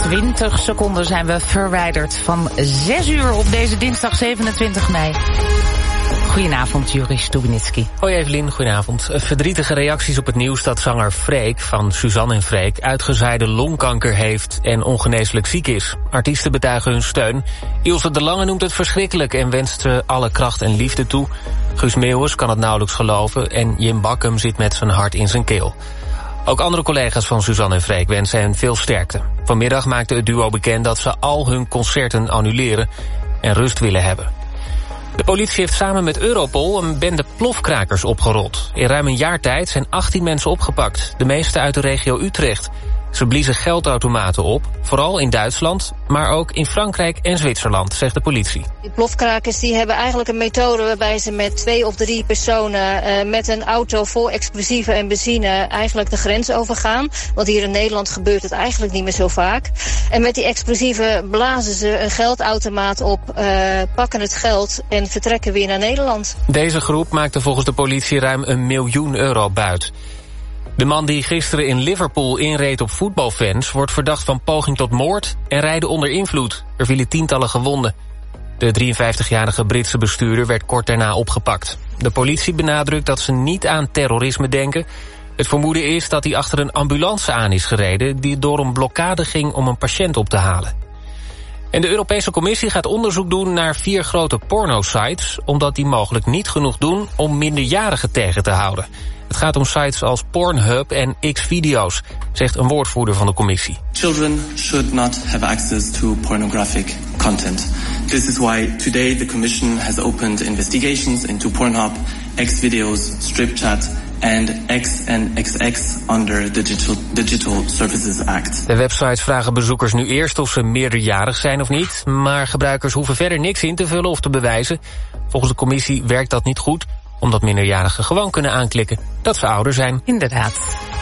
20 seconden zijn we verwijderd van 6 uur op deze dinsdag 27 mei. Goedenavond, Juri Stubenitski. Hoi Evelien, goedenavond. Verdrietige reacties op het nieuws dat zanger Freek van Suzanne en Freek uitgezaaide longkanker heeft en ongeneeslijk ziek is. Artiesten betuigen hun steun. Ilse de Lange noemt het verschrikkelijk en wenst ze alle kracht en liefde toe. Guus Meeuwis kan het nauwelijks geloven en Jim Bakkum zit met zijn hart in zijn keel. Ook andere collega's van Suzanne en Freek wensen hen veel sterkte. Vanmiddag maakte het duo bekend dat ze al hun concerten annuleren en rust willen hebben. De politie heeft samen met Europol een bende plofkrakers opgerold. In ruim een jaar tijd zijn 18 mensen opgepakt, de meeste uit de regio Utrecht. Ze bliezen geldautomaten op, vooral in Duitsland, maar ook in Frankrijk en Zwitserland, zegt de politie. Die plofkrakers die hebben eigenlijk een methode waarbij ze met 2 of 3 personen met een auto vol explosieven en benzine eigenlijk de grens overgaan. Want hier in Nederland gebeurt het eigenlijk niet meer zo vaak. En met die explosieven blazen ze een geldautomaat op, pakken het geld en vertrekken weer naar Nederland. Deze groep maakte volgens de politie ruim €1 miljoen buit. De man die gisteren in Liverpool inreed op voetbalfans wordt verdacht van poging tot moord en rijden onder invloed. Er vielen tientallen gewonden. De 53-jarige Britse bestuurder werd kort daarna opgepakt. De politie benadrukt dat ze niet aan terrorisme denken. Het vermoeden is dat hij achter een ambulance aan is gereden die door een blokkade ging om een patiënt op te halen. En de Europese Commissie gaat onderzoek doen naar 4 grote pornosites, omdat die mogelijk niet genoeg doen om minderjarigen tegen te houden. Het gaat om sites als Pornhub en Xvideo's, zegt een woordvoerder van de commissie. Children should not have access to pornographic content. This is why today the Commission has opened investigations into Pornhub, Xvideos, Stripchat and XNXX under the Digital Services Act. De websites vragen bezoekers nu eerst of ze meerderjarig zijn of niet, maar gebruikers hoeven verder niks in te vullen of te bewijzen. Volgens de commissie werkt dat niet goed, omdat minderjarigen gewoon kunnen aanklikken dat ze ouder zijn. Inderdaad.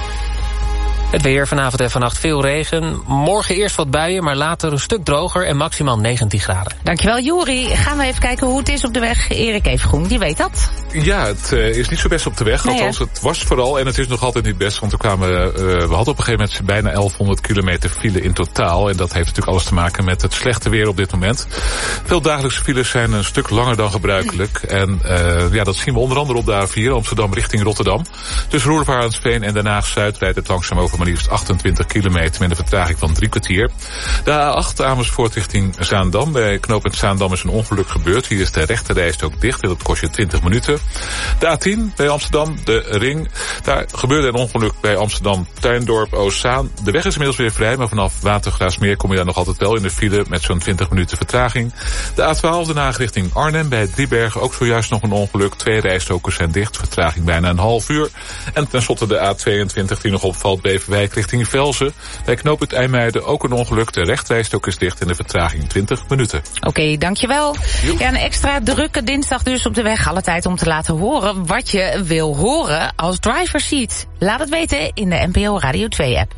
Het weer, vanavond en vannacht veel regen. Morgen eerst wat buien, maar later een stuk droger en maximaal 19 graden. Dankjewel, Juri. Gaan we even kijken hoe het is op de weg. Erik Evengroen, die weet dat. Ja, het is niet zo best op de weg. Nee, althans, het was vooral en het is nog altijd niet best. Want we hadden op een gegeven moment bijna 1100 kilometer file in totaal. En dat heeft natuurlijk alles te maken met het slechte weer op dit moment. Veel dagelijkse files zijn een stuk langer dan gebruikelijk. En dat zien we onder andere op de A4 Amsterdam richting Rotterdam. Tussen Roervaartsveen en Den Haag-Zuid rijdt het langzaam over maar liefst 28 kilometer met een vertraging van 3 kwartier. De A8 Amersfoort richting Zaandam. Bij knooppunt Zaandam is een ongeluk gebeurd. Hier is de rechterrijstrook dicht en dat kost je 20 minuten. De A10 bij Amsterdam, de Ring. Daar gebeurde een ongeluk bij Amsterdam Tuindorp Oostzaan. De weg is inmiddels weer vrij, maar vanaf Watergraafsmeer kom je daar nog altijd wel in de file met zo'n 20 minuten vertraging. De A12 Den Haag richting Arnhem bij Driebergen ook zojuist nog een ongeluk. 2 rijstroken zijn dicht, vertraging bijna een half uur. En tenslotte de A22 die nog opvalt Beverwijk richting Velzen. Bij knooppunt IJmuiden ook een ongeluk. De rechterrijstrook is dicht en de vertraging 20 minuten. Oké, dankjewel. Ja, een extra drukke dinsdag dus op de weg. Alle tijd om te laten horen wat je wil horen als driver seat. Laat het weten in de NPO Radio 2 app.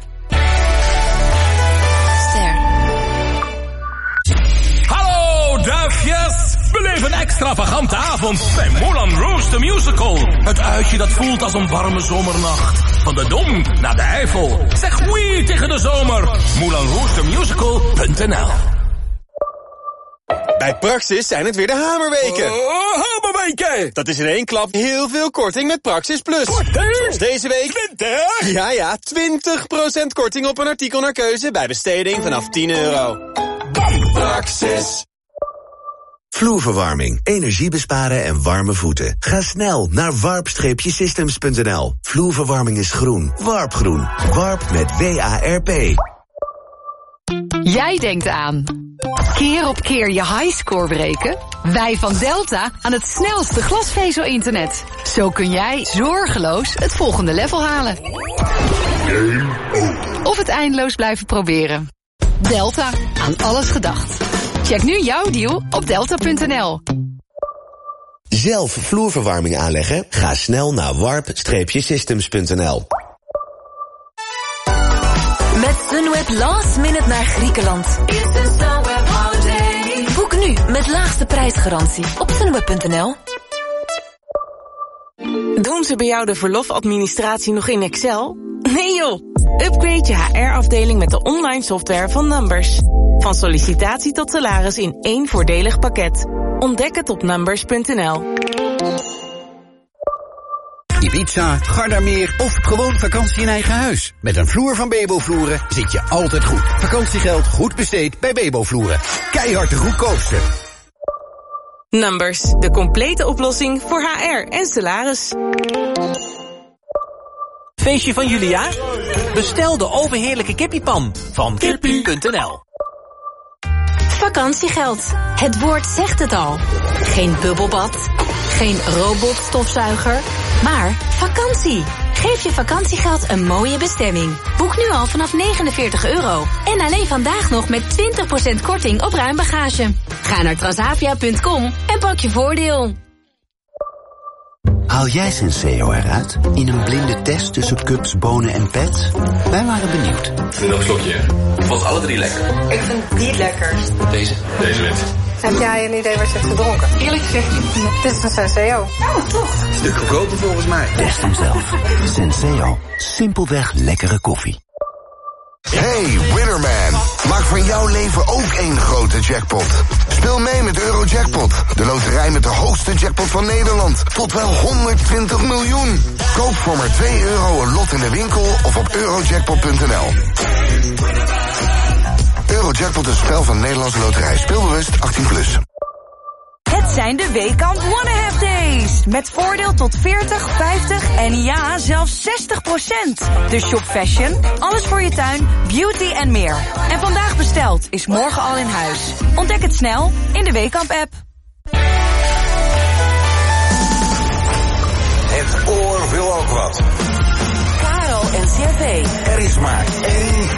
Hallo duifjes! Beleef een extravagante avond bij Moulin Rouge the Musical. Het uitje dat voelt als een warme zomernacht. Van de Dom naar de Eifel. Zeg oui tegen de zomer. MoulinRougeTheMusical.nl. Bij Praxis zijn het weer de hamerweken. Hamerweken! Dat is in één klap heel veel korting met Praxis Plus. Korting? Deze week 20? Ja, 20% korting op een artikel naar keuze bij besteding vanaf €10. Praxis. Vloerverwarming, energie besparen en warme voeten. Ga snel naar warp-systems.nl. Vloerverwarming is groen. Warpgroen. Warp met WARP. Jij denkt aan keer op keer je highscore breken? Wij van Delta aan het snelste glasvezel-internet. Zo kun jij zorgeloos het volgende level halen. Of het eindeloos blijven proberen. Delta, aan alles gedacht. Check nu jouw deal op delta.nl. Zelf vloerverwarming aanleggen? Ga snel naar warp-systems.nl. Met Sunweb last minute naar Griekenland. Boek nu met laagste prijsgarantie op sunweb.nl. Doen ze bij jou de verlofadministratie nog in Excel? Nee joh! Upgrade je HR-afdeling met de online software van Numbers. Van sollicitatie tot salaris in één voordelig pakket. Ontdek het op numbers.nl. Ibiza, Gardameer of gewoon vakantie in eigen huis. Met een vloer van Bebo Vloeren zit je altijd goed. Vakantiegeld goed besteed bij Bebo Vloeren. Keihard de goedkoopste. Numbers, de complete oplossing voor HR en salaris. Feestje van Julia? Bestel de overheerlijke kippiepan van kippie.nl. Vakantiegeld. Het woord zegt het al. Geen bubbelbad, geen robotstofzuiger, maar vakantie. Geef je vakantiegeld een mooie bestemming. Boek nu al vanaf €49. En alleen vandaag nog met 20% korting op ruimbagage. Ga naar transavia.com en pak je voordeel. Haal jij Senseo eruit in een blinde test tussen cups, bonen en pets? Wij waren benieuwd. Nog een slokje. Ik vond alle drie lekker. Ik vind die het lekkerst. Deze wint. Heb jij een idee wat je hebt gedronken? Eerlijk gezegd niet. Dit is een Senseo. Oh, toch? Stuk goedkoper volgens mij. Test hem zelf. Senseo. Simpelweg lekkere koffie. Hey, Winnerman. Maak van jouw leven ook één grote jackpot. Speel mee met Eurojackpot. De loterij met de hoogste jackpot van Nederland. Tot wel 120 miljoen. Koop voor maar €2 een lot in de winkel of op eurojackpot.nl. Eurojackpot is een spel van Nederlandse Loterij. Speelbewust 18+. Het zijn de Weekamp One Half Days. Met voordeel tot 40, 50 en ja, zelfs 60%. Dus shop fashion, alles voor je tuin, beauty en meer. En vandaag besteld is morgen al in huis. Ontdek het snel in de Weekamp app. Het oor wil ook wat. Karel en CV. Er is maar één.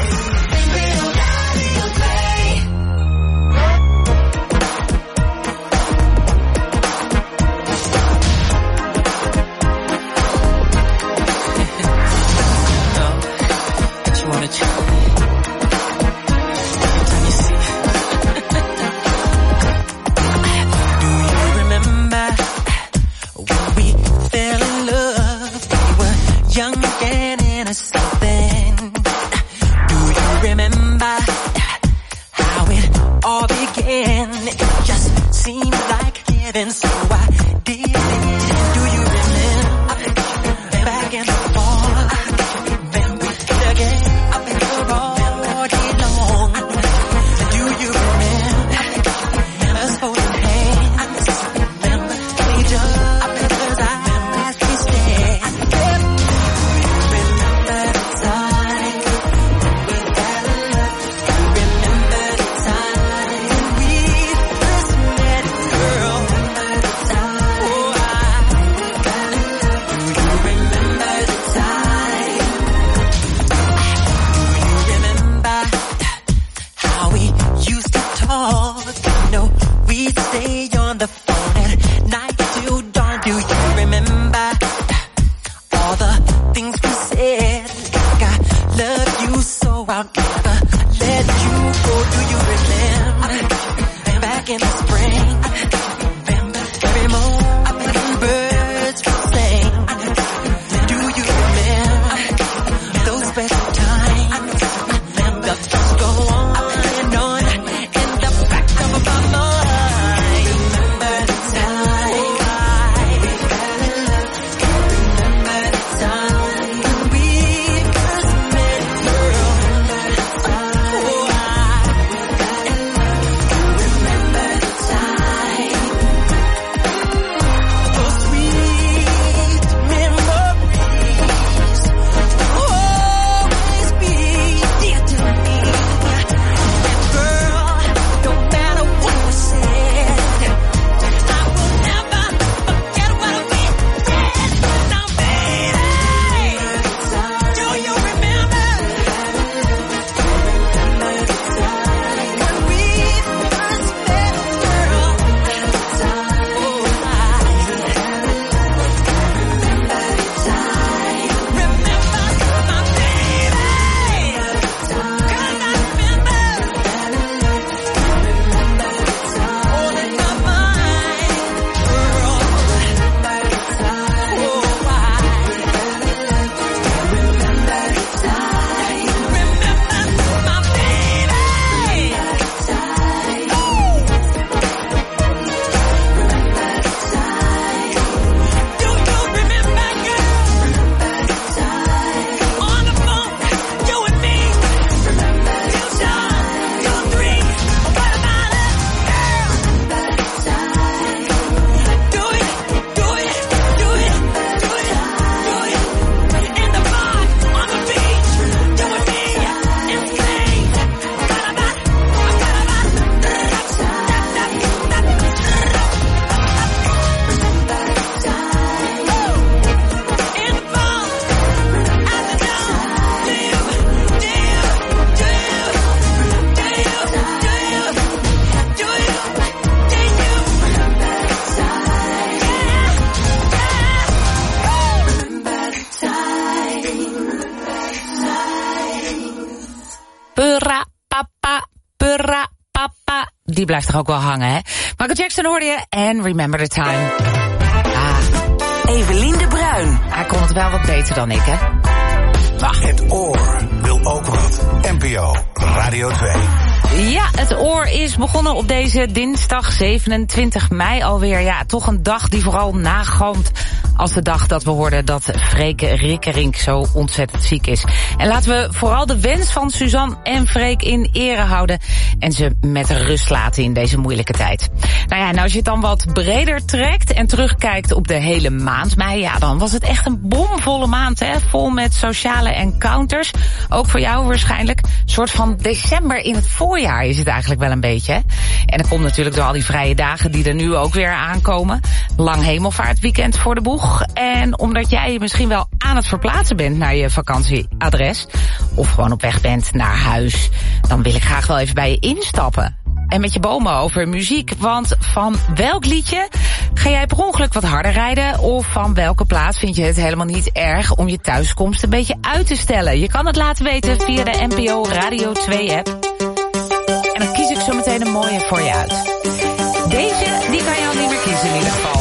Purra, papa, purra, papa. Die blijft toch ook wel hangen, hè? Michael Jackson hoorde je en Remember the Time. Evelien de Bruin. Hij kon het wel wat beter dan ik, hè? Het oor wil ook wat. NPO Radio 2. Ja, het oor is begonnen op deze dinsdag 27 mei alweer. Ja, toch een dag die vooral nagalmt als de dag dat we hoorden dat Freek Rickerink zo ontzettend ziek is. En laten we vooral de wens van Suzanne en Freek in ere houden en ze met rust laten in deze moeilijke tijd. Nou ja, en als je het dan wat breder trekt en terugkijkt op de hele maand mei, ja, dan was het echt een bomvolle maand, hè? Vol met sociale encounters. Ook voor jou waarschijnlijk. Een soort van december in het voorjaar is het eigenlijk wel een beetje, hè? En dat komt natuurlijk door al die vrije dagen die er nu ook weer aankomen. Lang hemelvaartweekend voor de boeg. En omdat jij misschien wel aan het verplaatsen bent naar je vakantieadres, of gewoon op weg bent naar huis, dan wil ik graag wel even bij je instappen. En met je bomen over muziek, want van welk liedje ga jij per ongeluk wat harder rijden? Of van welke plaat vind je het helemaal niet erg om je thuiskomst een beetje uit te stellen? Je kan het laten weten via de NPO Radio 2 app. En dan kies ik zo meteen een mooie voor je uit. Deze, die kan je al niet meer kiezen in ieder geval.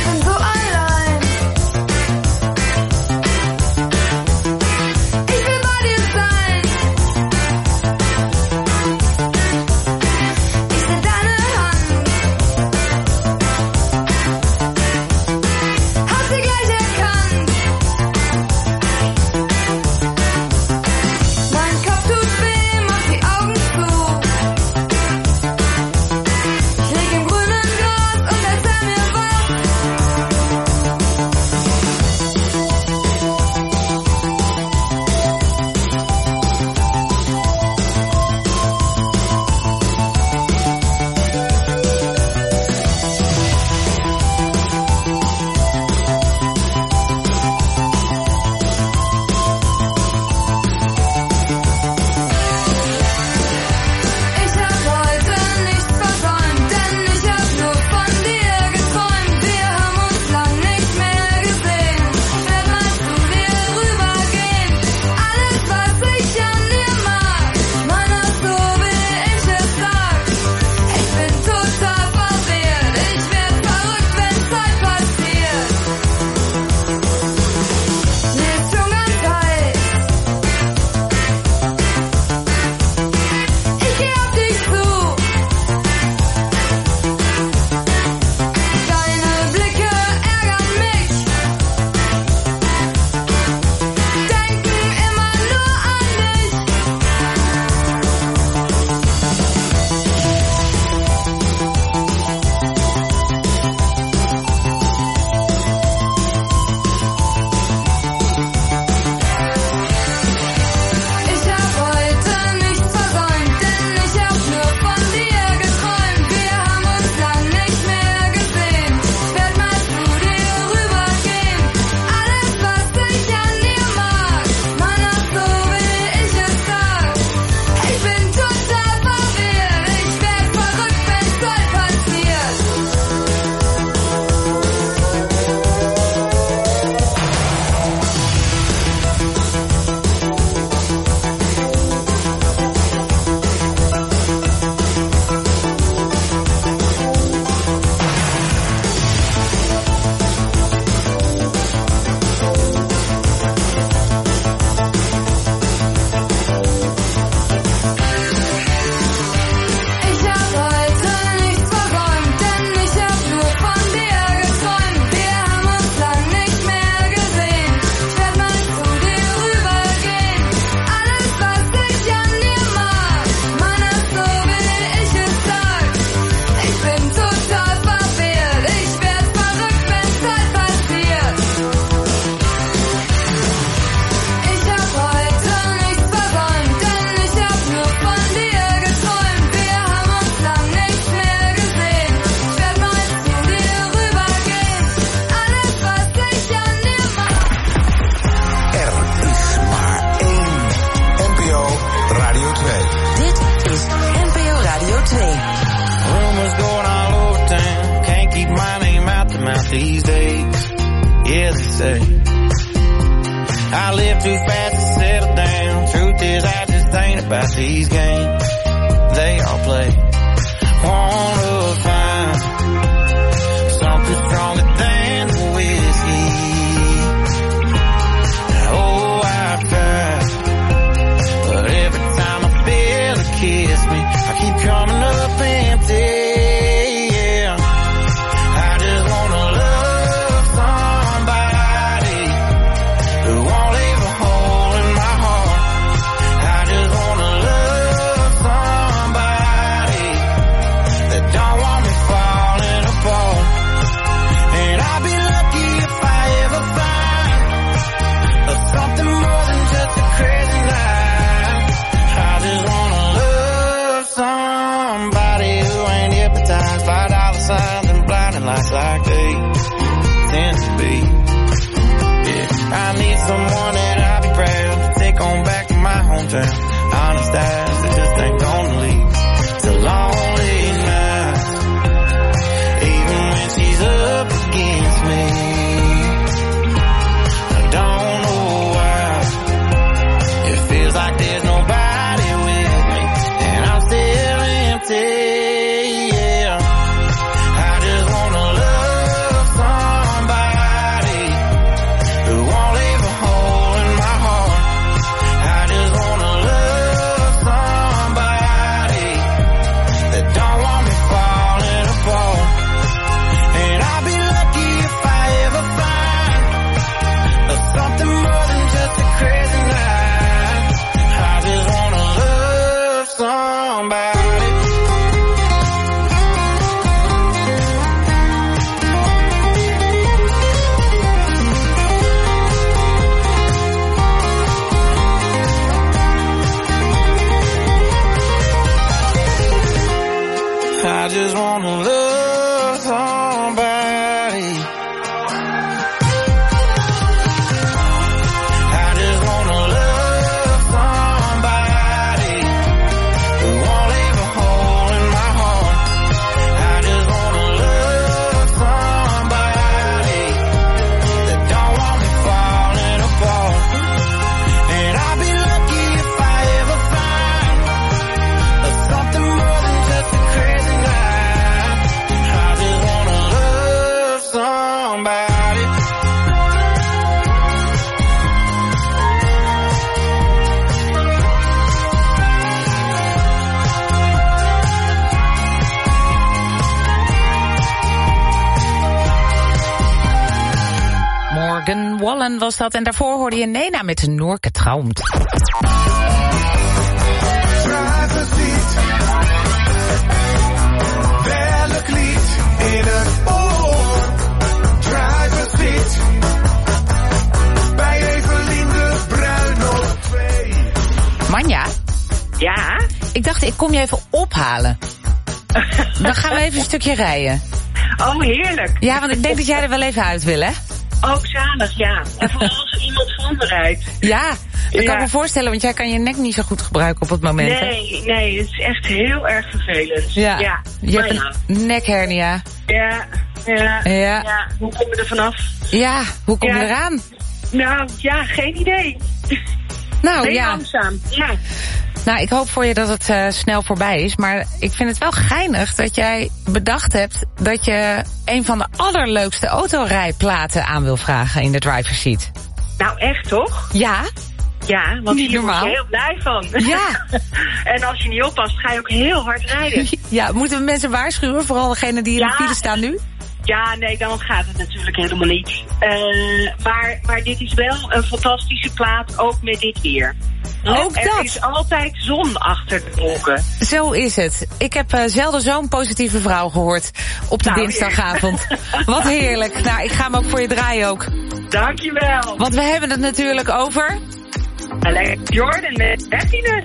these days. Yeah, they say I live too fast to settle down. Truth is, I just ain't about these games they all play. Wanna find something stronger than the whiskey. Oh, I've tried, but every time I feel it kiss me, I keep coming up empty. Like they tend to be. Yeah, I need someone that I'll be proud to take on back to my hometown. Honest eyes that just ain't gonna leave to lonely nights. Even when she's up against me, I don't know why. It feels like there's nobody with me, and I'm still empty. I just wanna love somebody. I just wanna love somebody who won't leave a hole in my heart. I just wanna love somebody that don't want me falling apart. And I'll be lucky if I ever find something more than just a crazy night. Morgan Wallen was dat. En daarvoor hoorde je Nena met Noorke Traumt. Welk lied in het oor? Driver's seat. Bij Evelien de Bruin op 2. Manja? Ja? Ik dacht, ik kom je even ophalen. Dan gaan we even een stukje rijden. Oh, heerlijk. Ja, want ik denk dat jij er wel even uit wil, hè? Ook zalig, ja. En vooral als iemand van me rijdt. Ja, dat kan ik me voorstellen, want jij kan je nek niet zo goed gebruiken op het moment. Nee, het is echt heel erg vervelend. Ja, je hebt een nekhernia. Ja. Hoe kom je er vanaf? Ja, hoe kom je eraan? Nou, ja, geen idee. Nou, heel langzaam, ja. Nou, ik hoop voor je dat het snel voorbij is. Maar ik vind het wel geinig dat jij bedacht hebt dat je een van de allerleukste autorijplaten aan wil vragen in de driver's seat. Nou, echt toch? Ja. Ja, want niet hier normaal. word je heel blij van. Ja. En als je niet oppast, ga je ook heel hard rijden. Ja, moeten we mensen waarschuwen? Vooral degenen die in de file staan nu? Ja, nee, dan gaat het natuurlijk helemaal niet. Maar dit is wel een fantastische plaat, ook met dit weer. Ook er dat. is altijd zon achter de wolken. Zo is het. Ik heb zelden zo'n positieve vrouw gehoord op de dinsdagavond. Wat heerlijk. Nou, ik ga hem ook voor je draaien ook. Dankjewel. Want we hebben het natuurlijk over... Jordan met Happiness.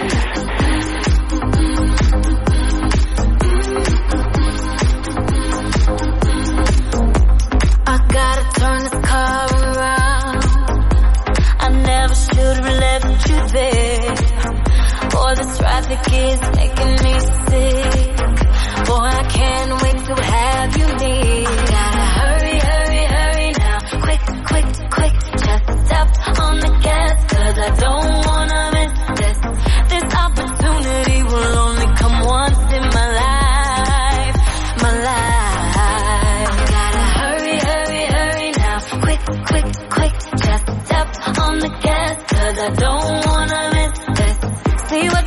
I gotta turn this car around. I never should have left you there. Boy, this traffic is making me sick. Boy, I can't wait to have you near. I gotta hurry, hurry, hurry now. Quick, quick, quick. Just step on the gas, 'cause I don't wanna miss this opportunity.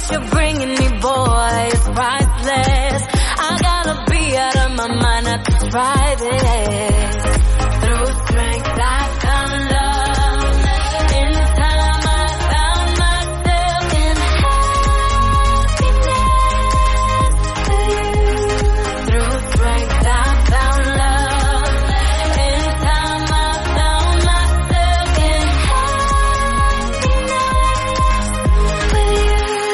what you're bringing me, boy, is priceless. I gotta be out of my mind not to try this. Through strength I found love. In time I found myself in happiness with you. Through strength I found love. In time I found myself in happiness with you.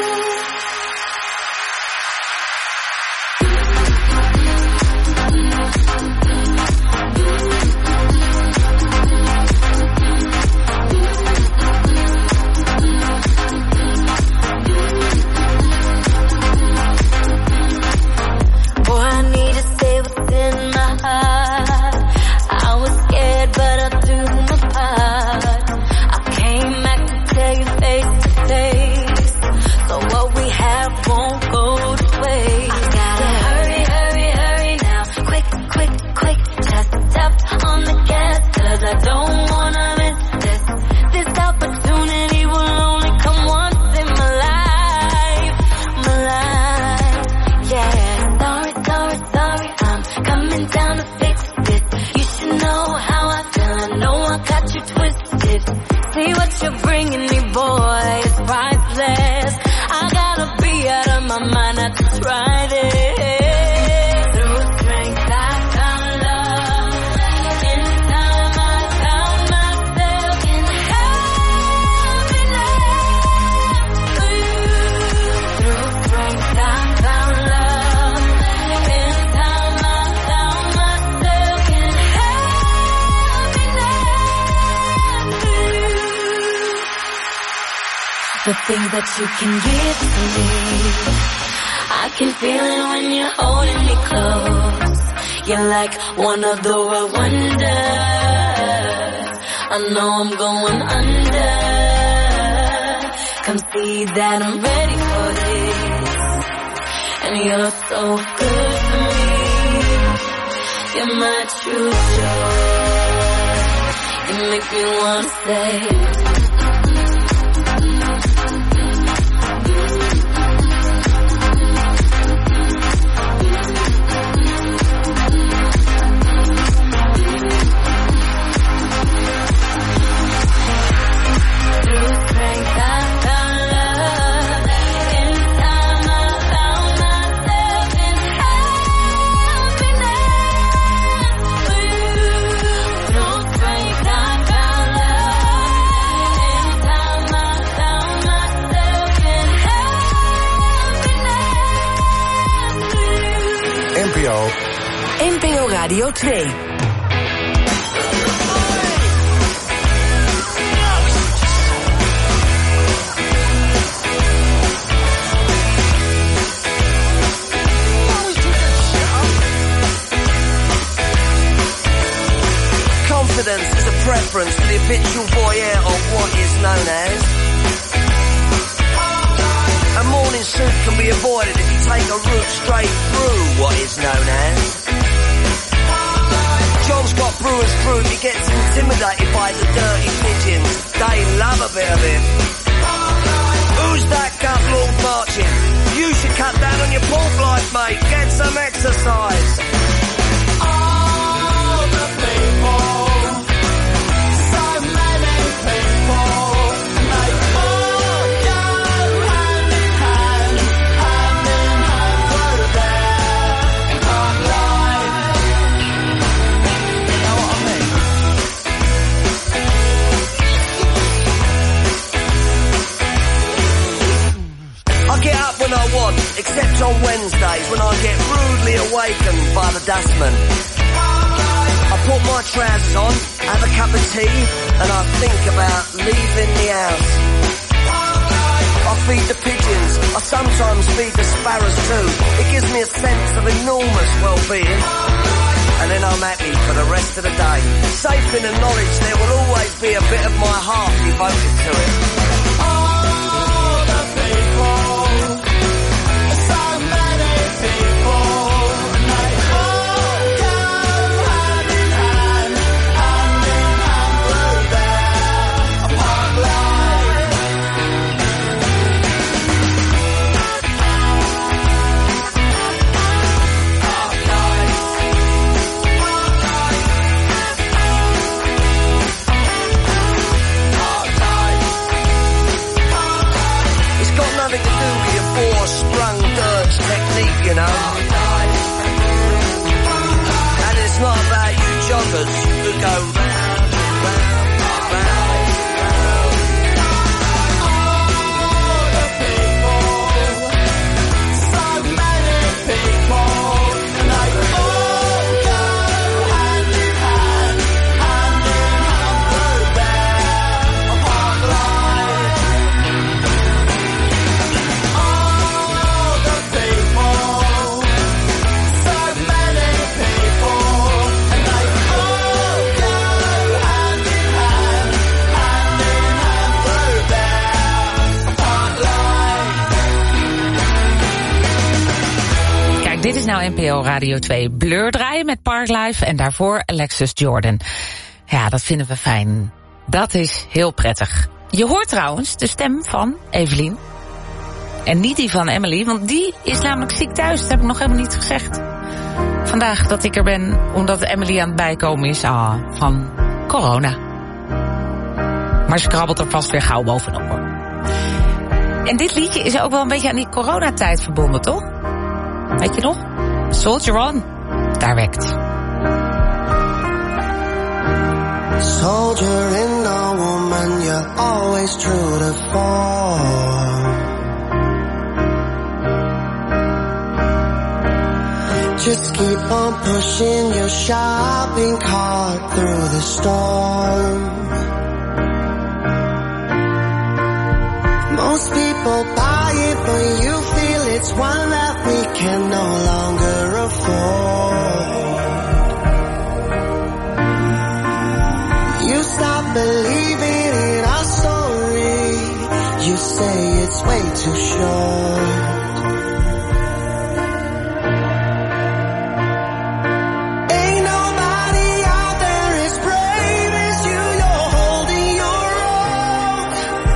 Boy, I need to say what's in my heart. I was scared, but I threw my part. I came back to tell you face to face. So what we have won't go to waste. I gotta hurry, hurry, hurry now. Quick, quick, quick. Just step on the gas, 'cause I don't wanna miss this. This opportunity will only come once in my life. My life, yeah. Sorry, sorry, I'm coming down to fix this. You should know how I feel, I know I got you twisted. See what you're bringing me, boy, it's priceless. I gotta be out of my mind not to try this. Through strength I found love. In time I found myself in happiness with you. Through strength I found love. In time I found myself in happiness with you. The things that you can give to me, I can feel it when you're holding me close. You're like one of the world wonders. I know I'm going under. Come see that I'm ready for this. And you're so good to me. You're my true joy. You make me wanna say. Through strength I found love. In time I found myself in happiness with you. Through strength I found love. In time I found myself in happiness with you. NPO Radio 2. Confidence is a preference for the habitual voyeur of what is known as. A morning suit can be avoided if you take a route straight through what is known as. John's got brewer's fruit, he gets intimidated by the dirty pigeons. They love a bit of it. Who's that gut lord marching? You should cut down on your pork life, mate. Get some exercise. All the people, so many people, make all go hand in hand through their hard life. You know what I mean? I get up when I want, except on Wednesdays when I get rudely awakened by the dustman. I put my trousers on, have a cup of tea, and I think about leaving the house. I feed the pigeons, I sometimes feed the sparrows too. It gives me a sense of enormous well-being. And then I'm happy for the rest of the day. Safe in the knowledge there will always be a bit of my heart devoted to it. All the people, so many people, they all go hand in hand through their hard life. nothing to do with your four-sprung dirge technique, you know. And it's not about you joggers who go round and round and round. All the people, so many people, and they all go hand in hand, hand in hand through there upon the line. All the people, so many people, and they all go hand in hand, hand in hand through there upon the line. Kijk, dit is nou NPO Radio 2 Blur draaien met Parklife en daarvoor Alexis Jordan. Ja, dat vinden we fijn. Dat is heel prettig. Je hoort trouwens de stem van Evelien. En niet die van Emily, want die is namelijk ziek thuis. Dat heb ik nog helemaal niet gezegd. Vandaag dat ik er ben, omdat Emily aan het bijkomen is van corona. Maar ze krabbelt er vast weer gauw bovenop, hoor. En dit liedje is ook wel een beetje aan die coronatijd verbonden, toch? Weet je nog? Soldier On. Direct. Soldier in the woman, you're always true to form. Just keep on pushing your shopping cart through the storm. Most people buy it, but you feel it's one that we can no longer afford. You stop believing in our story. You say it's way too short. Ain't nobody out there as brave as you. You're holding your own.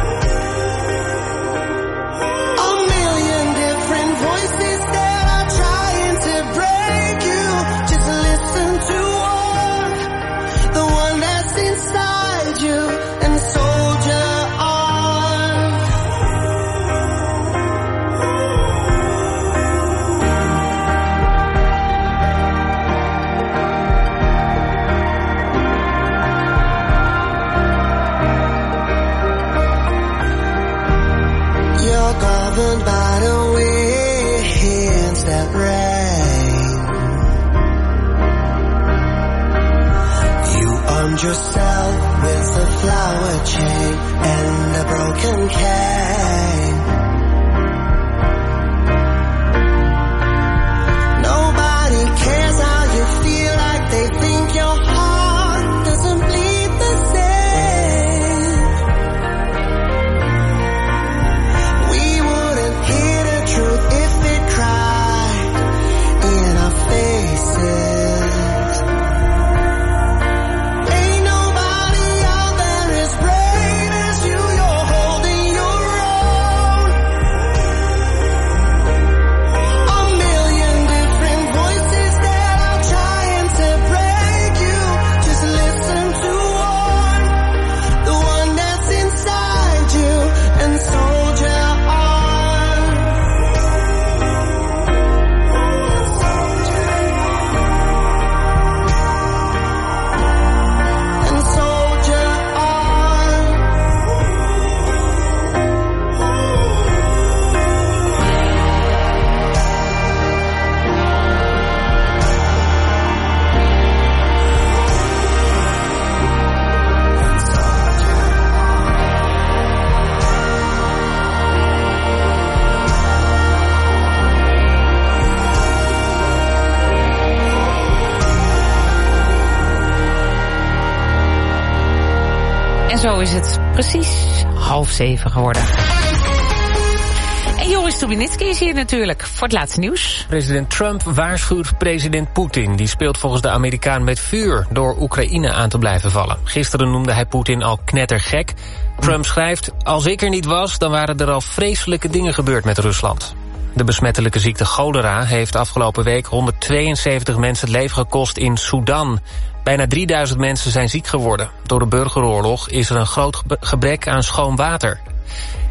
A million different voices that are trying to break you. Just listen to one, the one that's inside you, and soldier on. You're governed by the winds that rain. You armed yourself with a flower chain and a broken cane. Nobody cares how you feel, like they think your heart doesn't bleed the same. We wouldn't hear the truth if it cried in our faces. Ain't nobody out there as brave as you. You're holding your own. A million different voices that are trying to break you. Just listen to one, the one that's inside you, and soldier on. And soldier on. En zo is het precies 6:30 geworden. En Joris Stubenitski is hier natuurlijk voor het laatste nieuws. President Trump waarschuwt president Poetin. Die speelt volgens de Amerikaan met vuur door Oekraïne aan te blijven vallen. Gisteren noemde hij Poetin al knettergek. Trump schrijft: als ik er niet was, dan waren er al vreselijke dingen gebeurd met Rusland. De besmettelijke ziekte cholera heeft afgelopen week 172 mensen het leven gekost in Sudan. Bijna 3000 mensen zijn ziek geworden. Door de burgeroorlog is er een groot gebrek aan schoon water.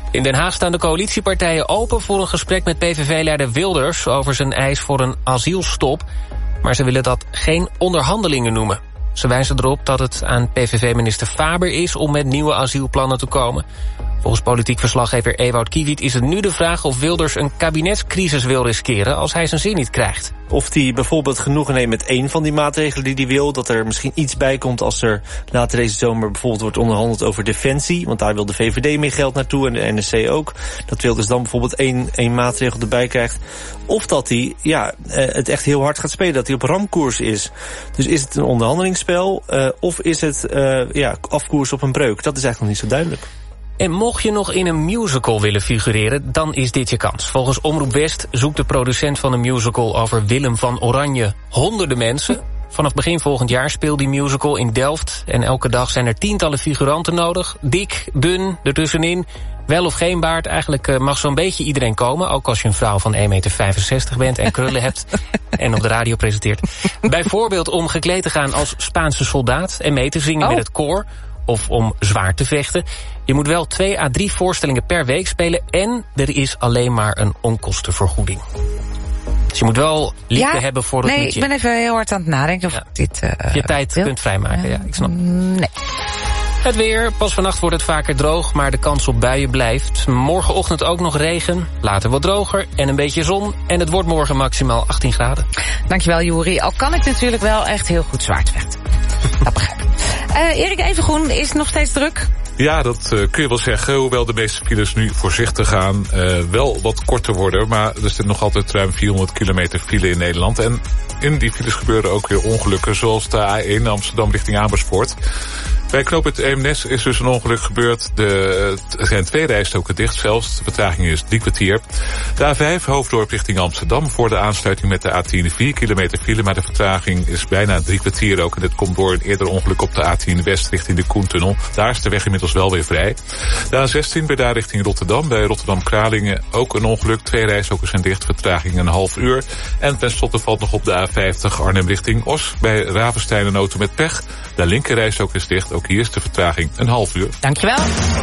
In Den Haag staan de coalitiepartijen open voor een gesprek met PVV-leider Wilders over zijn eis voor een asielstop. Maar ze willen dat geen onderhandelingen noemen. Ze wijzen erop dat het aan PVV-minister Faber is om met nieuwe asielplannen te komen. Volgens politiek verslaggever Ewout Kiewiet is het nu de vraag of Wilders een kabinetscrisis wil riskeren als hij zijn zin niet krijgt. Of hij bijvoorbeeld genoegen neemt met één van die maatregelen die hij wil. Dat er misschien iets bij komt als er later deze zomer bijvoorbeeld wordt onderhandeld over defensie. Want daar wil de VVD meer geld naartoe en de NSC ook. Dat Wilders dan bijvoorbeeld één maatregel erbij krijgt. Of dat hij het echt heel hard gaat spelen. Dat hij op ramkoers is. Dus is het een onderhandelingsspel of is het afkoers op een breuk? Dat is eigenlijk nog niet zo duidelijk. En mocht je nog in een musical willen figureren, dan is dit je kans. Volgens Omroep West zoekt de producent van een musical over Willem van Oranje honderden mensen. Vanaf begin volgend jaar speelt die musical in Delft. En elke dag zijn er tientallen figuranten nodig. Dik, dun, ertussenin. Wel of geen baard, eigenlijk mag zo'n beetje iedereen komen. Ook als je een vrouw van 1,65 meter bent en krullen hebt en op de radio presenteert. Bijvoorbeeld om gekleed te gaan als Spaanse soldaat en mee te zingen met het koor. Of om zwaar te vechten. Je moet wel 2 à 3 voorstellingen per week spelen. En er is alleen maar een onkostenvergoeding. Dus je moet wel liefde hebben voor het liedje. Nee, ik ben even heel hard aan het nadenken of dit je tijd kunt vrijmaken, ja, ik snap. Nee. Het weer, pas vannacht wordt het vaker droog, maar de kans op buien blijft. Morgenochtend ook nog regen, later wat droger en een beetje zon. En het wordt morgen maximaal 18 graden. Dankjewel, Joeri. Al kan ik natuurlijk wel echt heel goed zwaardvechten. Dat begrijp ik. Erik Evengroen, is het nog steeds druk? Ja, dat kun je wel zeggen. Hoewel de meeste files nu voorzichtig gaan, wel wat korter worden. Maar er zit nog altijd ruim 400 kilometer file in Nederland. En in die files gebeuren ook weer ongelukken, zoals de A1 Amsterdam richting Amersfoort. Bij knooppunt Eemnes is dus een ongeluk gebeurd. Er zijn 2 rijstroken dicht zelfs. De vertraging is 3 kwartier. De A5 Hoofddorp richting Amsterdam voor de aansluiting met de A10 4 kilometer file. Maar de vertraging is bijna 3 kwartier ook. En dit komt door een eerder ongeluk op de A10 West richting de Koentunnel. Daar is de weg inmiddels wel weer vrij. De A16 Breda richting Rotterdam. Bij Rotterdam-Kralingen ook een ongeluk. 2 rijstroken zijn dicht. Vertraging een half uur. En tenslotte valt nog op de A50 Arnhem richting Os. Bij Ravenstein een auto met pech. De linker rijstrook is dicht. Ook hier is de vertraging een half uur. Dankjewel.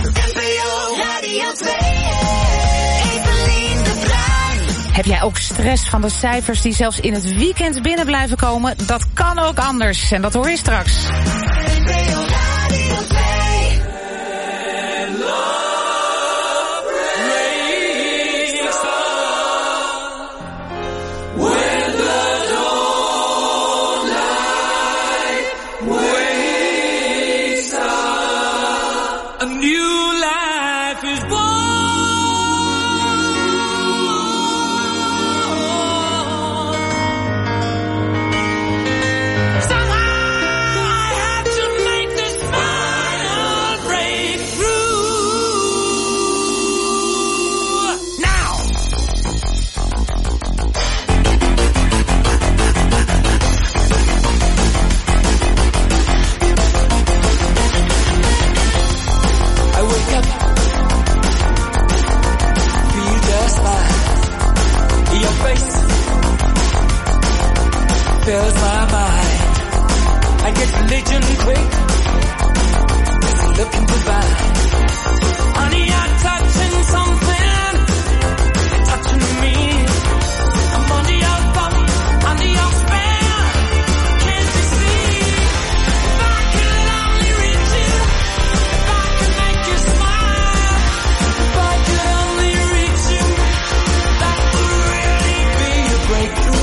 Heb jij ook stress van de cijfers die zelfs in het weekend binnen blijven komen? Dat kan ook anders en dat hoor je straks. Fills my mind. I get religion quick. Looking divine. Honey, I'm touching something. Touching me. I'm under your thumb, under your spell. Can't you see? If I could only reach you. If I could make you smile. If I could only reach you. That would really be a breakthrough.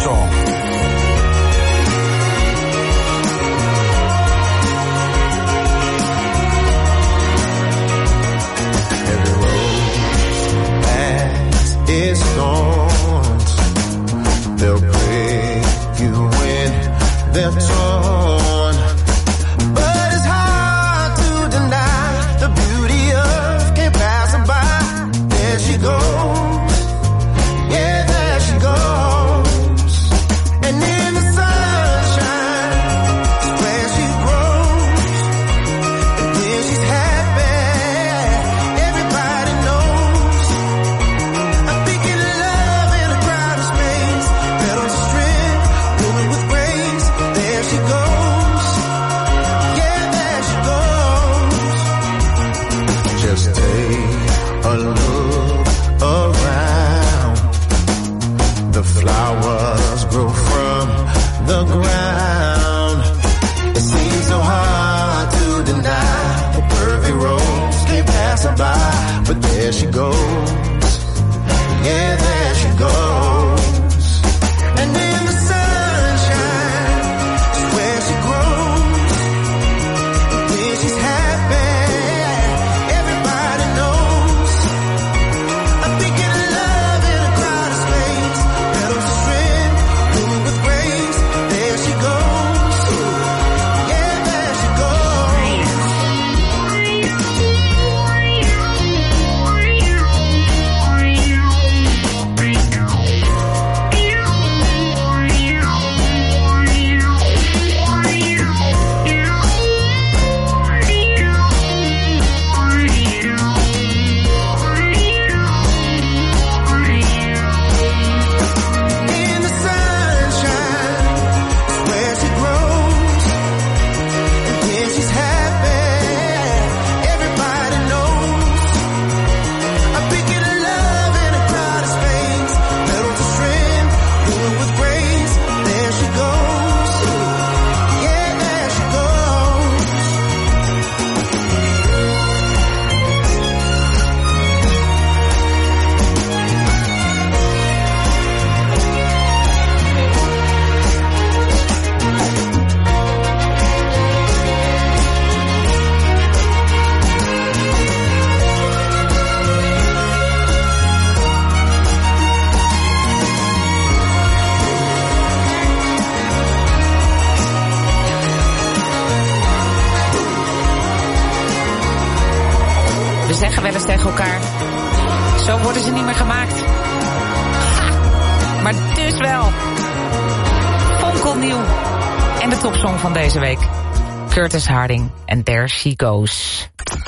Song. Every road has its thorns. They'll break you when they're torn. But it's hard to deny the beauty of can't pass her by. There she goes. Yeah, there she goes. And in the sunshine is where she grows. And when she's happy, everybody knows. I'm thinking of love in a crowded space. Petals of strength, blooming with grace. There she goes. Yeah, there she goes. Just take a look around. The flowers grow from the ground. It seems so hard to deny the perfect rose can't pass her by, but there she goes. Yeah, there she goes. And in the sunshine is where she grows. When she's happy, everybody knows. I'm thinking of love in a crowded space. Petals of strength, blooming with grace. There she goes. Yeah, there she goes. In the sunshine is where she grows. And when she's happy, everybody knows. I'm thinking of love in a crowded space. Petals of strength, blooming with grace. There she goes. Yeah, there she goes. We zeggen wel eens tegen elkaar, zo worden ze niet meer gemaakt. Ha! Maar dus wel. Fonkelnieuw. En de topsong van deze week. Curtis Harding en There She Goes.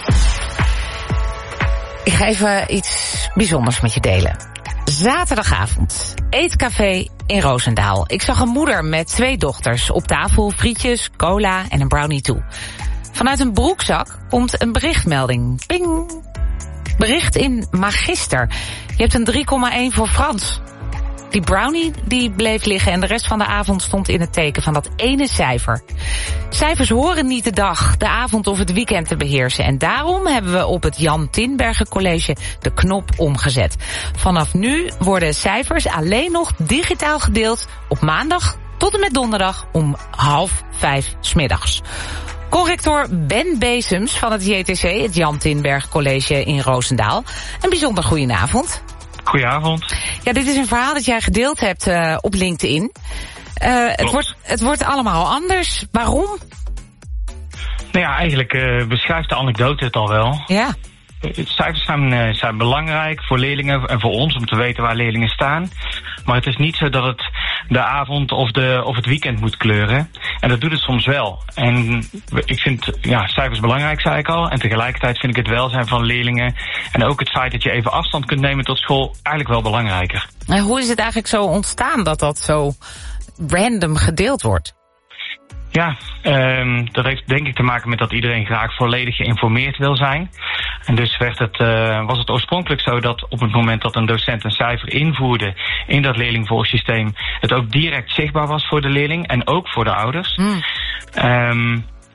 Ik ga even iets bijzonders met je delen. Zaterdagavond, eetcafé in Roosendaal. Ik zag een moeder met 2 dochters op tafel, frietjes, cola en een brownie toe. Vanuit een broekzak komt een berichtmelding. Ping! Bericht in Magister. Je hebt een 3,1 voor Frans. Die brownie die bleef liggen en de rest van de avond stond in het teken van dat ene cijfer. Cijfers horen niet de dag, de avond of het weekend te beheersen. En daarom hebben we op het Jan Tinbergen College de knop omgezet. Vanaf nu worden cijfers alleen nog digitaal gedeeld op maandag tot en met donderdag om 4:30 's middags. Corrector Ben Besems van het JTC, het Jan Tinbergen College in Roosendaal. Een bijzonder goedenavond. Goedenavond. Ja, dit is een verhaal dat jij gedeeld hebt op LinkedIn. Het wordt allemaal anders. Waarom? Nou ja, eigenlijk beschrijft de anekdote het al wel. Ja. Cijfers zijn belangrijk voor leerlingen en voor ons om te weten waar leerlingen staan. Maar het is niet zo dat het de avond of het weekend moet kleuren. En dat doet het soms wel. En ik vind cijfers belangrijk, zei ik al. En tegelijkertijd vind ik het welzijn van leerlingen en ook het feit dat je even afstand kunt nemen tot school eigenlijk wel belangrijker. En hoe is het eigenlijk zo ontstaan dat dat zo random gedeeld wordt? Ja, dat heeft denk ik te maken met dat iedereen graag volledig geïnformeerd wil zijn. En dus was het oorspronkelijk zo dat op het moment dat een docent een cijfer invoerde in dat leerlingvolgsysteem, het ook direct zichtbaar was voor de leerling en ook voor de ouders.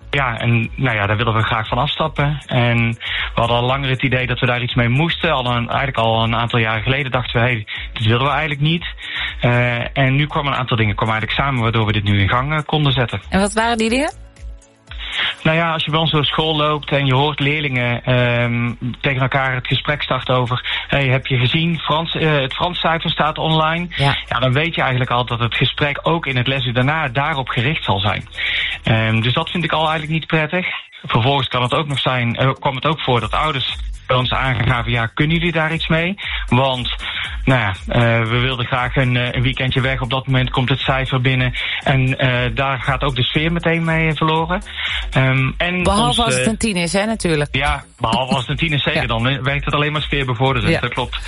Ja, en nou ja, daar willen we graag van afstappen. En we hadden al langer het idee dat we daar iets mee moesten. Eigenlijk al een aantal jaren geleden dachten we, dit willen we eigenlijk niet. En nu kwamen een aantal dingen eigenlijk samen, waardoor we dit nu in gang konden zetten. En wat waren die dingen? Nou ja, als je bij ons door school loopt en je hoort leerlingen tegen elkaar het gesprek starten over... heb je gezien, het Frans-cijfer staat online. Ja, dan weet je eigenlijk al dat het gesprek ook in het lesuur daarna daarop gericht zal zijn. Dus dat vind ik al eigenlijk niet prettig. Vervolgens kwam het ook voor dat ouders bij ons aangaven, kunnen jullie daar iets mee? Want we wilden graag een weekendje weg. Op dat moment komt het cijfer binnen. En daar gaat ook de sfeer meteen mee verloren. Behalve als het een 10 is, hè, natuurlijk. Ja, behalve als het een 10 is, zeker. Dan werkt het alleen maar sfeerbevorderend. Ja. Dat klopt.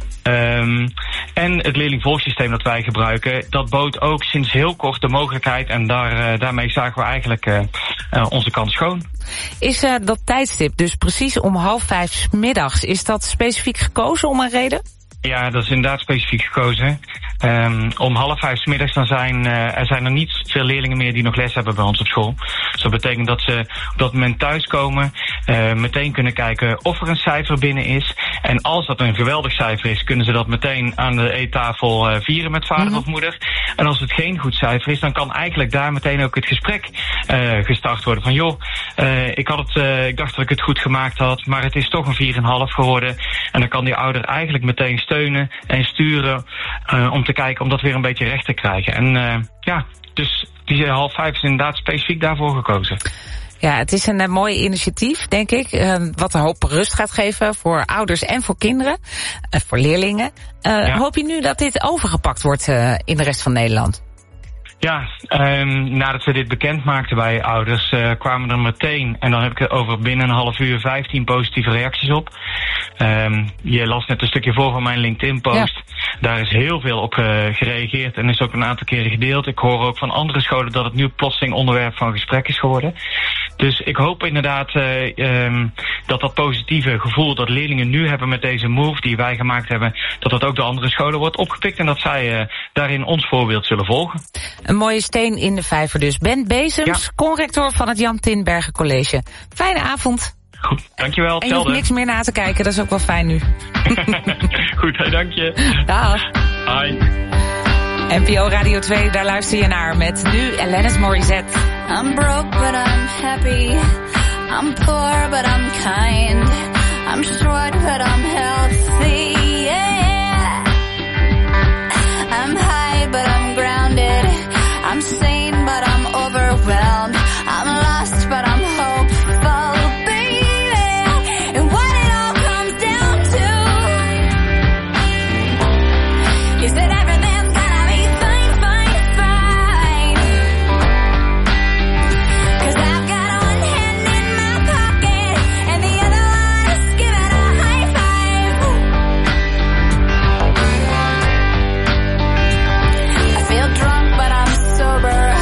En het leerlingvolgsysteem dat wij gebruiken, dat bood ook sinds heel kort de mogelijkheid. En daarmee zagen we eigenlijk onze kans schoon. Is dat tijdstip dus precies om 4:30 's middags, is dat specifiek gekozen om een reden? Ja, dat is inderdaad specifiek gekozen. Om 4:30 's middags dan zijn er niet veel leerlingen meer die nog les hebben bij ons op school. Dus dat betekent dat ze op dat moment thuiskomen, meteen kunnen kijken of er een cijfer binnen is. En als dat een geweldig cijfer is, kunnen ze dat meteen aan de eettafel vieren met vader of moeder. En als het geen goed cijfer is, dan kan eigenlijk daar meteen ook het gesprek gestart worden. Van ik dacht dat ik het goed gemaakt had, maar het is toch een 4,5 geworden. En dan kan die ouder eigenlijk meteen steunen en sturen om te kijken om dat weer een beetje recht te krijgen. En dus die 4:30 is inderdaad specifiek daarvoor gekozen. Ja, het is een mooi initiatief, denk ik, wat een hoop rust gaat geven voor ouders en voor kinderen, voor leerlingen. Hoop je nu dat dit overgepakt wordt in de rest van Nederland? Ja, nadat we dit bekend maakten bij ouders, kwamen er meteen, en dan heb ik het over binnen een half uur, 15 positieve reacties op. Je las net een stukje voor van mijn LinkedIn-post. Ja. Daar is heel veel op gereageerd en is ook een aantal keren gedeeld. Ik hoor ook van andere scholen dat het nu plotseling onderwerp van gesprek is geworden. Dus ik hoop inderdaad dat positieve gevoel dat leerlingen nu hebben met deze move die wij gemaakt hebben, dat ook door andere scholen wordt opgepikt en dat zij daarin ons voorbeeld zullen volgen. Een mooie steen in de vijver dus. Ben Bezems, conrector van het Jan Tinbergen College. Fijne avond. Goed, dankjewel. En je hoeft niks meer na te kijken, dat is ook wel fijn nu. Goed, dank je. Dag. Hi. NPO Radio 2, daar luister je naar met nu Alanis Morissette. I'm broke but I'm happy. I'm poor but I'm kind. I'm short but I'm healthy. Yeah. I'm high but I'm grounded. I'm sane but I'm overwhelmed. I'm lost but I'm hopeful, baby. And what it all comes down to is that everything's gonna be fine, fine, fine. 'Cause I've got one hand in my pocket and the other one is giving a high five. I feel drunk but I'm sober.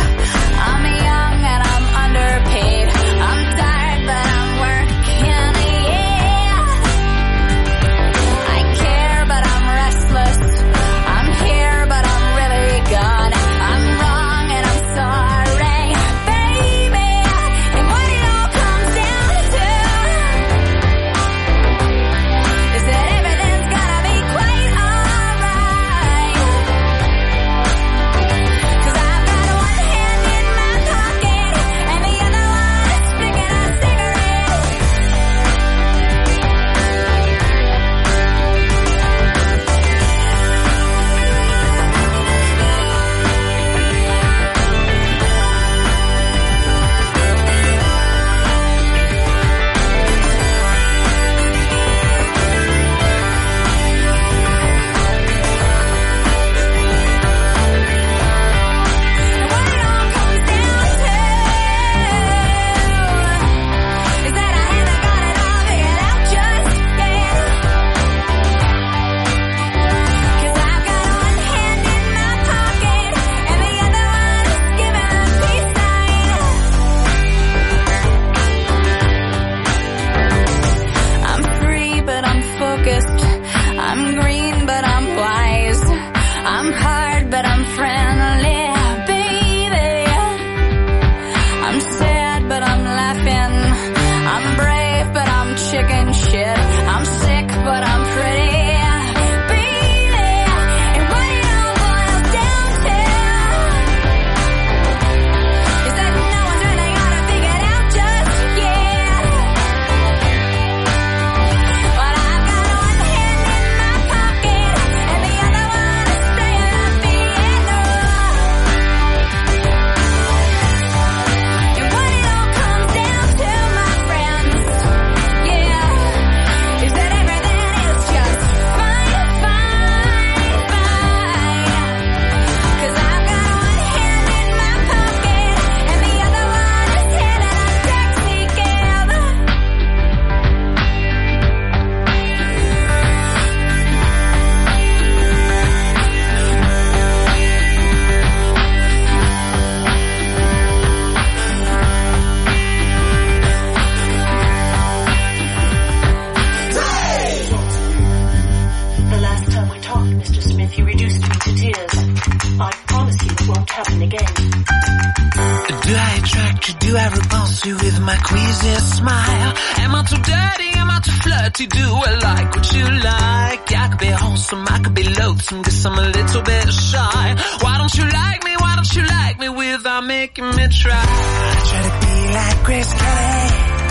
Do I repulse you with my queasy smile? Am I too dirty? Am I too flirty? Do I like what you like? I could be wholesome, I could be loathsome, guess I'm a little bit shy. Why don't you like me? Why don't you like me without making me try? I try to be like Grace Kelly,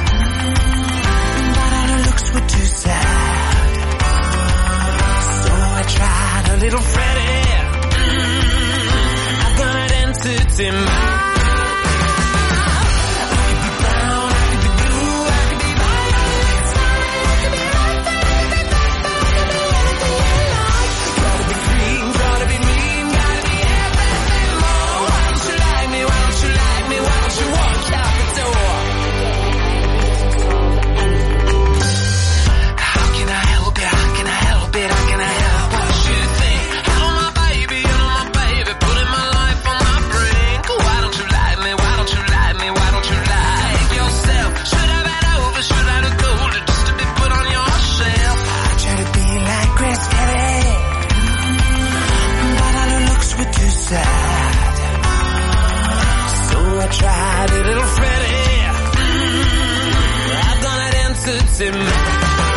but all her looks were too sad. So I tried a little Freddie. I've got an entity mind. Tried a little Freddie. I've done it entity man.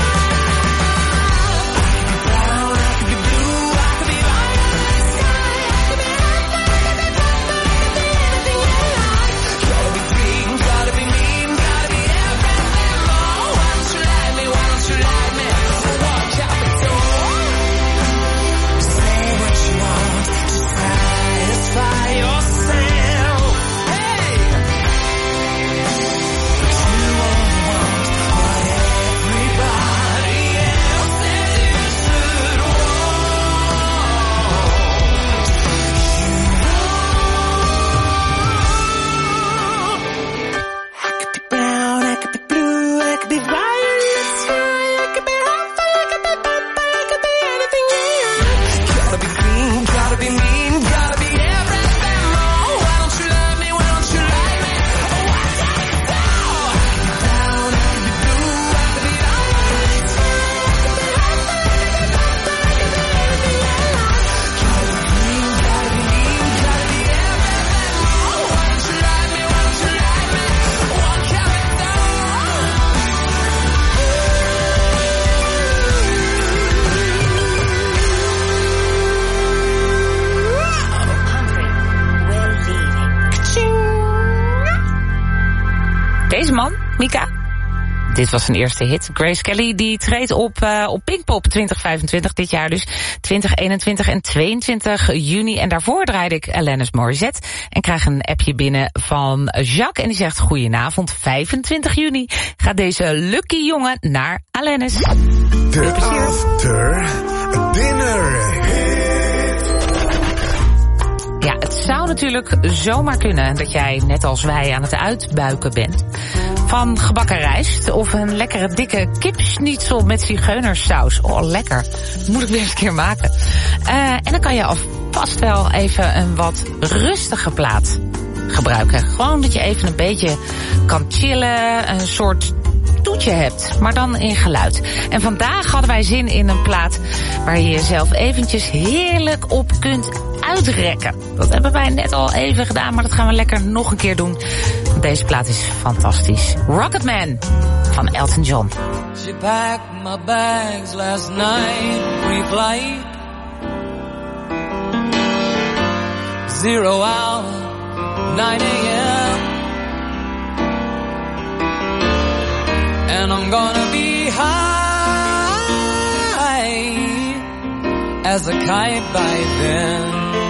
Deze man, Mika. Dit was zijn eerste hit. Grace Kelly die treedt op Pinkpop 2025 dit jaar dus. 2021 en 22 juni. En daarvoor draaide ik Alanis Morissette. En krijg een appje binnen van Jacques. En die zegt: goedenavond, 25 juni gaat deze lucky jongen naar Alanis. De after dinner. Ja, het zou natuurlijk zomaar kunnen dat jij, net als wij, aan het uitbuiken bent. Van gebakken rijst of een lekkere dikke kipschnitzel met zigeunersaus. Oh, lekker. Moet ik weer eens een keer maken. En dan kan je alvast wel even een wat rustige plaat gebruiken. Gewoon dat je even een beetje kan chillen, een soort toetje hebt, maar dan in geluid. En vandaag hadden wij zin in een plaat waar je jezelf eventjes heerlijk op kunt uitrekken. Dat hebben wij net al even gedaan, maar dat gaan we lekker nog een keer doen. Deze plaat is fantastisch. Rocketman van Elton John. She packed my bags last night, pre-flight. 0 hour, 9 a.m. And I'm gonna be high as a kite by then.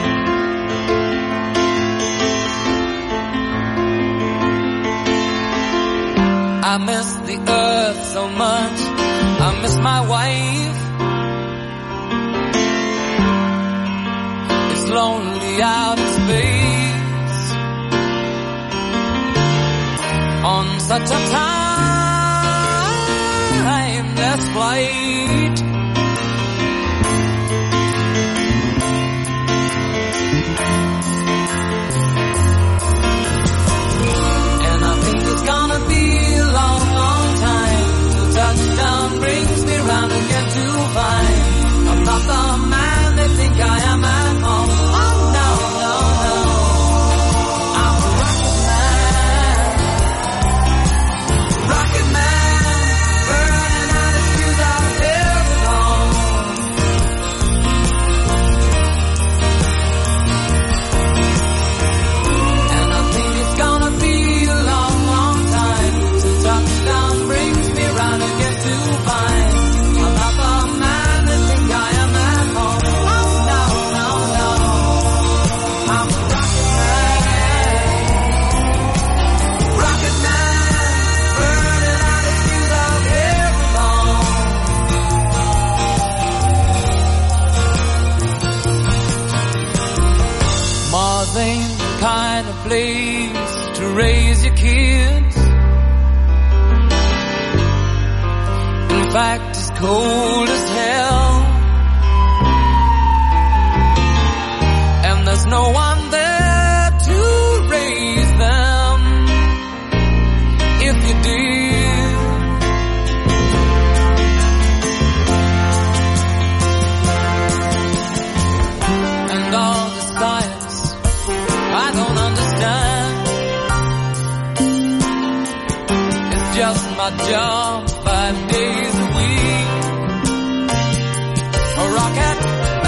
I miss the earth so much, I miss my wife. It's lonely out in space on such a timeless flight. And I think it's gonna be a long, long time till touchdown brings me round again to find I'm not the man they think I am at home. Oh no, no, no, I'm a rocket man. to raise your kids. In fact, it's cold as hell. And there's no one there to raise them if you did. And all the science I don't understand. It's just my job 5 days a week. A rocket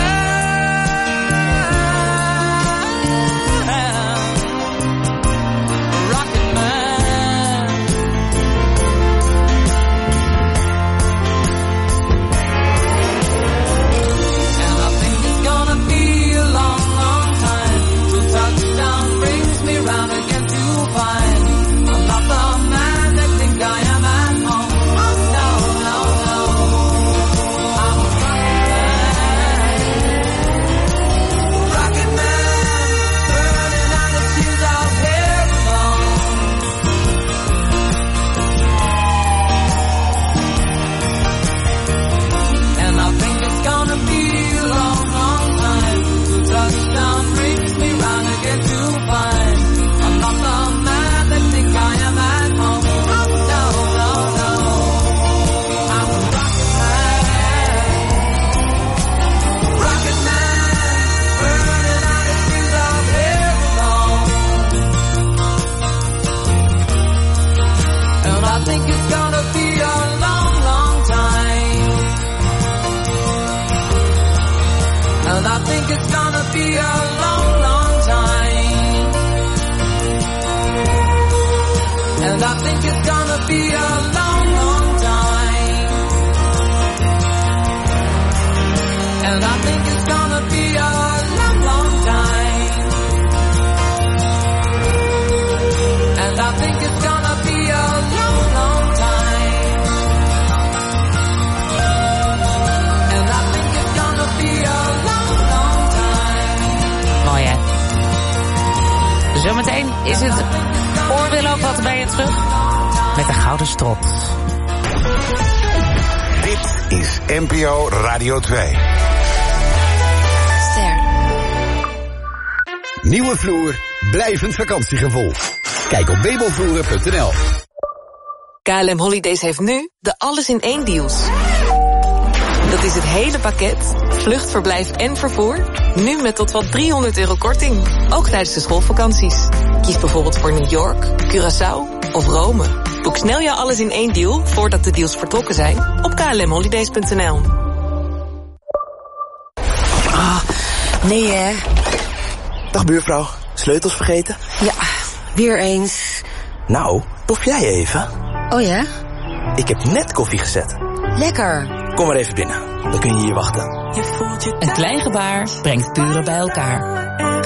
Zometeen is het oorwilloopwater bij je terug met de gouden strot. Dit is NPO Radio 2. Ster. Nieuwe vloer, blijvend vakantiegevoel. Kijk op webelvloeren.nl. KLM Holidays heeft nu de alles-in-één deals. Dat is het hele pakket, vluchtverblijf en vervoer. Nu met tot wel €300 korting. Ook tijdens de schoolvakanties. Kies bijvoorbeeld voor New York, Curaçao of Rome. Boek snel jouw alles-in-één deal voordat de deals vertrokken zijn op klmholidays.nl. Nee hè. Dag buurvrouw, sleutels vergeten? Ja, weer eens. Nou, proef jij even? Oh ja? Ik heb net koffie gezet. Lekker. Kom maar even binnen, dan kun je hier wachten. Een klein gebaar brengt buren bij elkaar.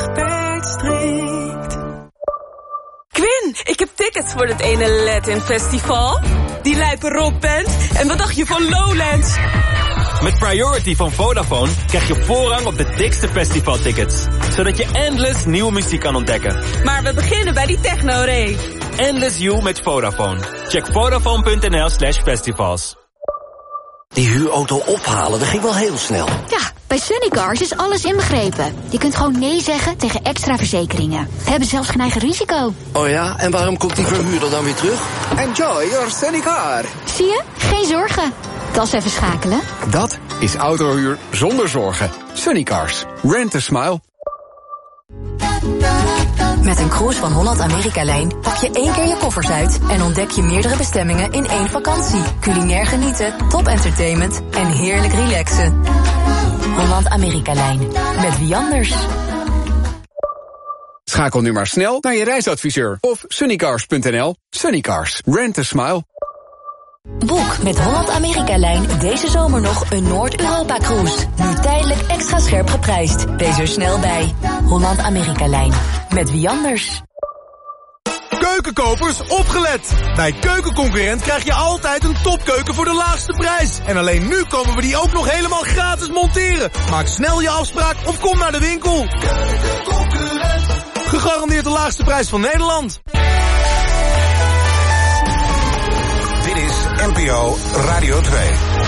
Quinn, ik heb tickets voor het ene Latin Festival. Die lijpe rockband. En wat dacht je van Lowlands? Met Priority van Vodafone krijg je voorrang op de dikste festivaltickets. Zodat je endless nieuwe muziek kan ontdekken. Maar we beginnen bij die techno-rave. Endless You met Vodafone. Check Vodafone.nl/festivals. Die huurauto ophalen, dat ging wel heel snel. Ja, bij Sunnycars is alles inbegrepen. Je kunt gewoon nee zeggen tegen extra verzekeringen. We hebben zelfs geen eigen risico. Oh ja, en waarom komt die verhuurder dan weer terug? Enjoy your Sunnycar. Zie je? Geen zorgen. Dat is even schakelen. Dat is autohuur zonder zorgen. Sunnycars. Rent a smile. Met een cruise van Holland-Amerika-lijn pak je 1 keer je koffers uit en ontdek je meerdere bestemmingen in 1 vakantie. Culinair genieten, top entertainment en heerlijk relaxen. Holland-Amerika-lijn. Met wie anders? Schakel nu maar snel naar je reisadviseur of sunnycars.nl. Sunnycars. Rent a smile. Boek met Holland-Amerika-lijn deze zomer nog een Noord-Europa-cruise. Nu tijdelijk extra scherp geprijsd. Wees er snel bij. Holland-Amerika-lijn. Met wie anders? Keukenkopers, opgelet! Bij Keukenconcurrent krijg je altijd een topkeuken voor de laagste prijs. En alleen nu komen we die ook nog helemaal gratis monteren. Maak snel je afspraak of kom naar de winkel. Gegarandeerd de laagste prijs van Nederland. NPO Radio 2.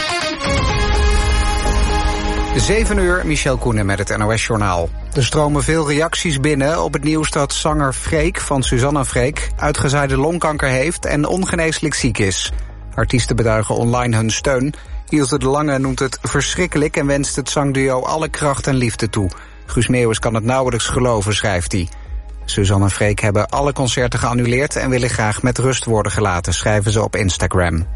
7 uur, Michel Koenen met het NOS-journaal. Er stromen veel reacties binnen op het nieuws dat zanger Freek van Suzanne Freek uitgezaaide longkanker heeft en ongeneeslijk ziek is. Artiesten betuigen online hun steun. Ilse de Lange noemt het verschrikkelijk en wenst het zangduo alle kracht en liefde toe. Guus Meeuwis kan het nauwelijks geloven, schrijft hij. Suzanne en Freek hebben alle concerten geannuleerd en willen graag met rust worden gelaten, schrijven ze op Instagram.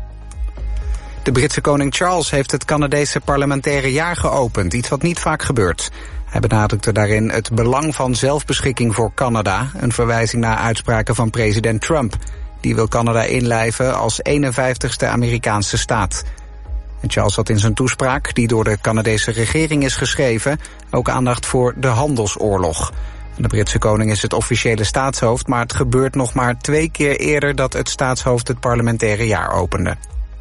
De Britse koning Charles heeft het Canadese parlementaire jaar geopend, iets wat niet vaak gebeurt. Hij benadrukte daarin het belang van zelfbeschikking voor Canada, een verwijzing naar uitspraken van president Trump. Die wil Canada inlijven als 51ste Amerikaanse staat. En Charles had in zijn toespraak, die door de Canadese regering is geschreven, ook aandacht voor de handelsoorlog. De Britse koning is het officiële staatshoofd, maar het gebeurt nog maar 2 keer eerder dat het staatshoofd het parlementaire jaar opende.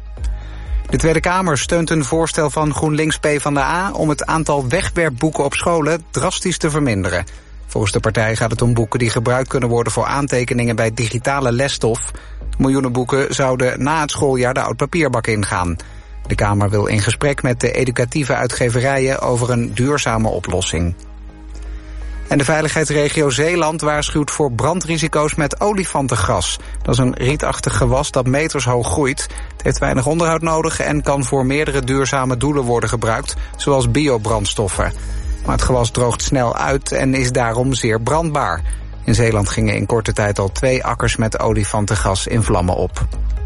De Tweede Kamer steunt een voorstel van GroenLinks PvdA om het aantal wegwerpboeken op scholen drastisch te verminderen. Volgens de partij gaat het om boeken die gebruikt kunnen worden voor aantekeningen bij digitale lesstof. Miljoenen boeken zouden na het schooljaar de oud-papierbak ingaan. De Kamer wil in gesprek met de educatieve uitgeverijen over een duurzame oplossing. En de veiligheidsregio Zeeland waarschuwt voor brandrisico's met olifantengras. Dat is een rietachtig gewas dat metershoog groeit. Het heeft weinig onderhoud nodig en kan voor meerdere duurzame doelen worden gebruikt, zoals biobrandstoffen. Maar het gewas droogt snel uit en is daarom zeer brandbaar. In Zeeland gingen in korte tijd al 2 akkers met olifantengas in vlammen op.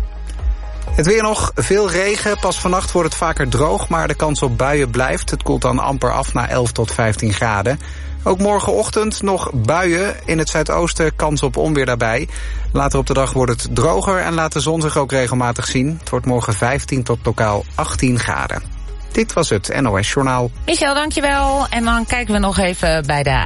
Het weer nog, veel regen. Pas vannacht wordt het vaker droog, maar de kans op buien blijft. Het koelt dan amper af naar 11 tot 15 graden. Ook morgenochtend nog buien. In het zuidoosten kans op onweer daarbij. Later op de dag wordt het droger en laat de zon zich ook regelmatig zien. Het wordt morgen 15 tot lokaal 18 graden. Dit was het NOS Journaal. Michel, dankjewel. En dan kijken we nog even bij de